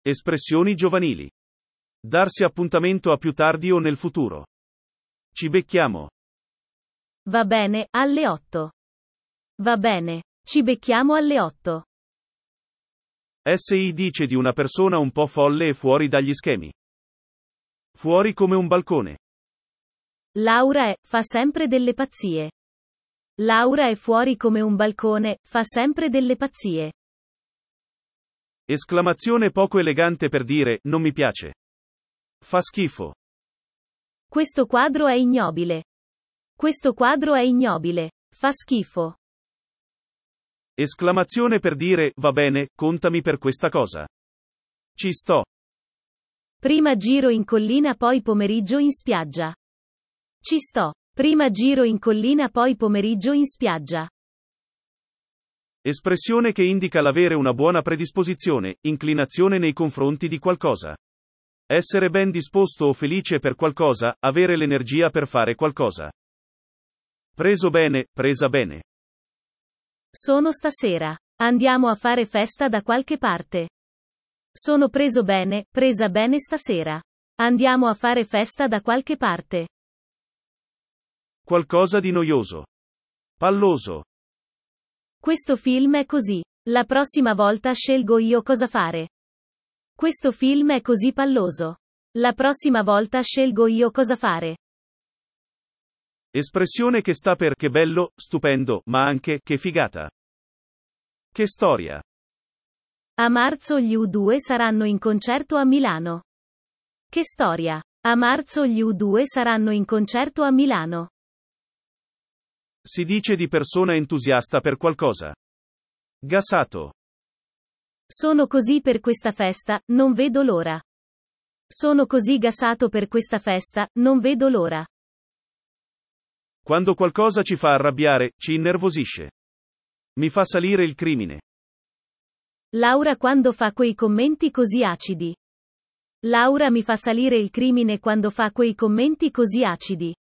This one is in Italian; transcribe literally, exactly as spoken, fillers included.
Espressioni giovanili. Darsi appuntamento a più tardi o nel futuro. Ci becchiamo. Va bene, alle otto. Va bene, ci becchiamo alle otto. Si dice di una persona un po' folle e fuori dagli schemi. Fuori come un balcone. Laura è, fa sempre delle pazzie. Laura è fuori come un balcone, fa sempre delle pazzie. Esclamazione poco elegante per dire, non mi piace. Fa schifo. Questo quadro è ignobile. Questo quadro è ignobile. Fa schifo. Esclamazione per dire, va bene, contami per questa cosa. Ci sto. Prima giro in collina poi pomeriggio in spiaggia. Ci sto. Prima giro in collina poi pomeriggio in spiaggia. Espressione che indica l'avere una buona predisposizione, inclinazione nei confronti di qualcosa. Essere ben disposto o felice per qualcosa, avere l'energia per fare qualcosa. Preso bene, presa bene. Sono stasera. Andiamo a fare festa da qualche parte. Sono preso bene, presa bene stasera. Andiamo a fare festa da qualche parte. Qualcosa di noioso. Palloso. Questo film è così. La prossima volta scelgo io cosa fare. Questo film è così palloso. La prossima volta scelgo io cosa fare. Espressione che sta per che bello, stupendo, ma anche che figata. Che storia. A marzo gli U due saranno in concerto a Milano. Che storia. A marzo gli U due saranno in concerto a Milano. Si dice di persona entusiasta per qualcosa. Gasato. Sono così per questa festa, non vedo l'ora. Sono così gasato per questa festa, non vedo l'ora. Quando qualcosa ci fa arrabbiare, ci innervosisce. Mi fa salire il crimine. Laura quando fa quei commenti così acidi. Laura mi fa salire il crimine quando fa quei commenti così acidi.